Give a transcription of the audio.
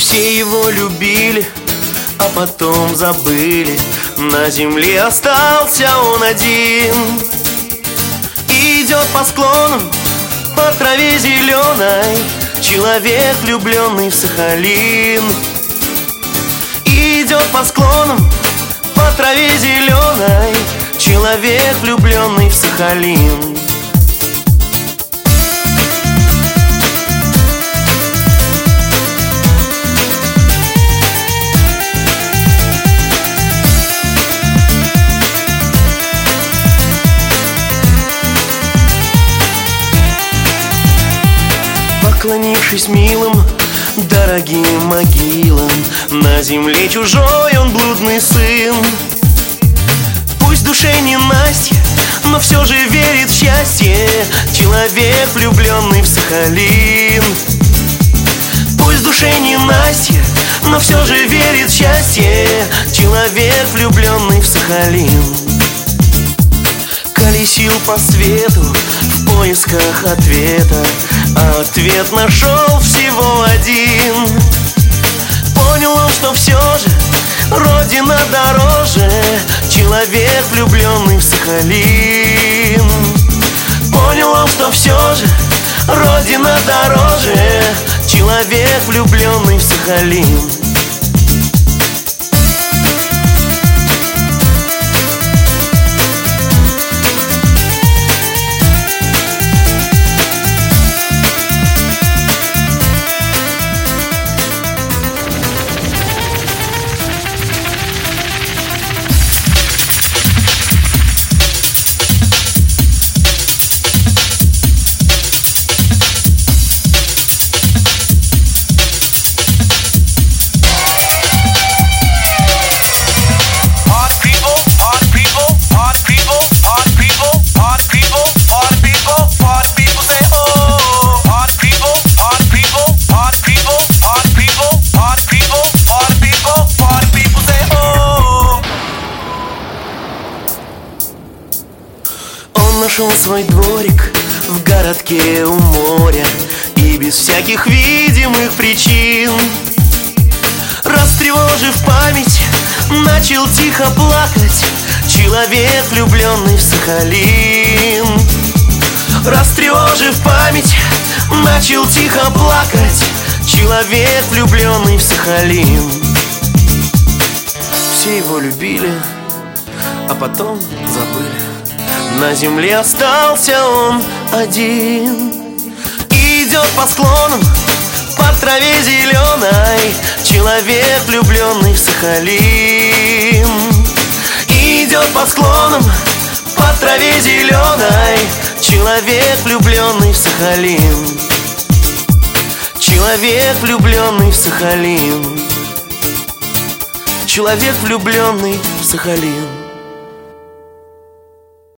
Все его любили, а потом забыли. На земле остался он один. Идет по склонам, по траве зеленой, человек, влюбленный в Сахалин. Идет по склонам, по траве зеленой, человек, влюбленный в Сахалин. Поклонившись милым, дорогим могилам, на земле чужой он блудный сын. Пусть в душе не Настя, но все же верит в счастье, человек, влюбленный в Сахалин. Пусть в душе не Настя, но все же верит в счастье, человек, влюбленный в Сахалин. Колесил по свету в поисках ответа, а ответ нашел всего один. Понял он, что все же родина дороже, человек, влюбленный в Сахалин. Понял он, что все же родина дороже, человек, влюбленный в Сахалин. Нашел свой дворик в городке у моря, и без всяких видимых причин, растревожив память, начал тихо плакать, человек, влюбленный в Сахалин. Растревожив память, начал тихо плакать, человек, влюбленный в Сахалин. Все его любили, а потом забыли. На земле остался он один. Идет по склонам, по траве зеленой, человек, влюбленный в Сахалин. Идет по склонам, по траве зеленой, человек, влюбленный в Сахалин. Человек, влюбленный в Сахалин. Человек, влюбленный в Сахалин.